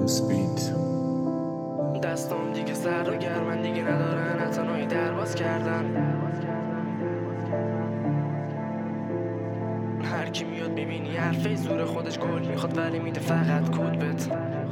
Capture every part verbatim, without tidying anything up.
دستام دیگه سرد و گرمن دیگه ندارن حتی نوعی درباز کردن. هر کی میاد ببینی حرفه زور خودش گل میخواد ولی میده فقط کود بت.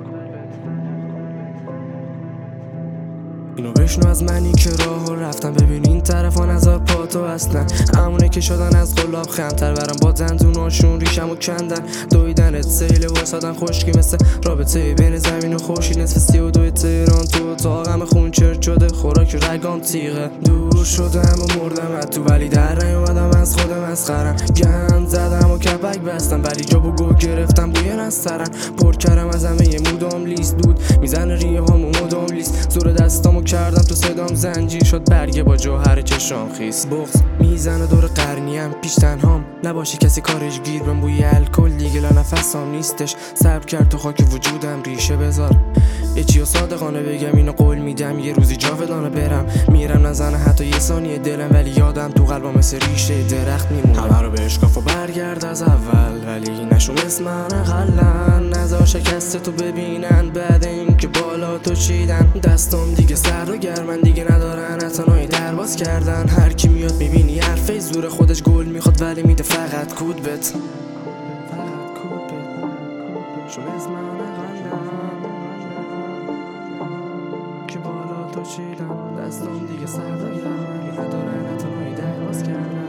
اینو بشنو از منی که راهو رفتم، ببین این طرفا نظر پاتو اصلا همونه که شدن از قلاب خمتر برم با دندوناشون ریشمو کندن. دویدنت سیل واسادن خشکی مثل رابطه بین زمین و خورشید. نصف سی و دوی تهران تو اتاقم خون چرت شده، خوراک رگام تیغه. دور شدم و مردم از تو ولی در نیومدم از خود مسخرم. گند زدم و کپک بستم ولی جا و گو گرفتم بوی نسترن. پر کردم از همه یه مودم لیست دود میزنه ریه هامو مدام لیست. زور دستامو کردم تو صدام زنجیر شد برگه با جوهر چشام خیس. بغض میزنه دور قرنیم پیش تنهام نباشه کسی کارش گیر بهم. بوی الکل دیگه لا نفسام نیستش صبر کرد تو خاک وجودم ریشه بذار. یه چیو صادقانه بگم اینو قول میدم یه روزی جاودانه برم. میرم نزنه حتی یه ثانیه دلم ولی یادم تو قلبم مثل ریشه درخت میمونه. همه رو به اشکاف و برگرد از اول ولی نشون اسم من اقلن. نزار شکست تو ببینن بعد اینکه بالا تو چیدن. دستام دیگه سرد و گرمن دیگه ندارن حتی نوعی درباز کردن. هر کی میاد میبینی حرفه زور خودش گل میخواد ولی میده فقط کود بت. شو اسم من اقلن که بالا تو چیدن. دستام دیگه سرد و گرمن ندارن حتی نوعی درباز کردن.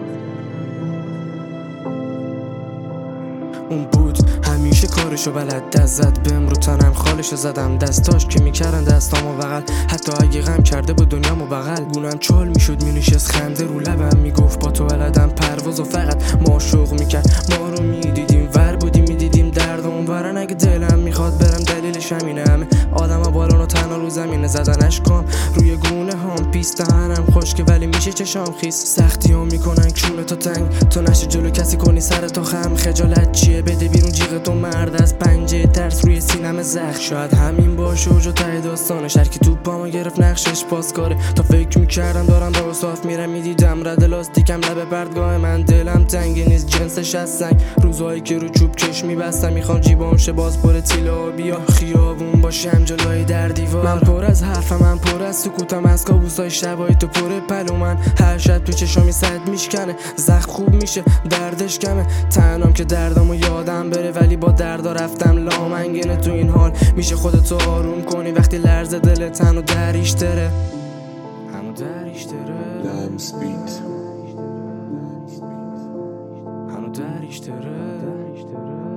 اون بود همیشه کارشو بلد دست زد بهم رو تنم خالشو زدم. دستاش که میکردن دستامو بغل حتی اگه غم کرده بود دنیامو بغل. گونم چال میشد مینشست خنده رو لبم میگفت با تو بلدم پرواز و فقط ما شوق میکرد. ما رو میدیدیم ور بودیم میدیدیم درد اونورن. اگه دلم میخواد برم دلیلش همینه. همه آدم ها بالان و تنها رو زمینه زدن اشکام روی گونه هام پیست. دهنم خشکه ولی میشه چشام خیس. سختی ها میکنن کونه تا تنگ تو نشه جلو کسی کنی سر تا خم. خجالت چیه بده بیرون جیغ تو مرد از پنجه ترس روی سینم زخم. شاید همین باشه و جو ته داستانش. هر کی تو پامو گرفت نقشش پاسکاره. تا فکر میکردم دارم راه صاف میرم میدیدم رد لاستیکم لب پردگاه من. دلم تنگ نیست جنسش از سنگ. روزایی که رو چوب چش میبستم میخوام جیبام شه باز پر تیله بیا خیابون باشم جلوی در دیوار. من پر از حرفم من پر از سکوتم از کابوسای شبای تو پر پلو. من هر شب تو چشامی صد میشکنه زخم خوب میشه دردش کمه. تنهام که دردامو یادم بره ولی با دردا رفتم لامنگنه. تو این حال میشه خودتو آروم کنی وقتی لرزه دلت هنو دریش تره هنو دریش تره هنو دریش تره.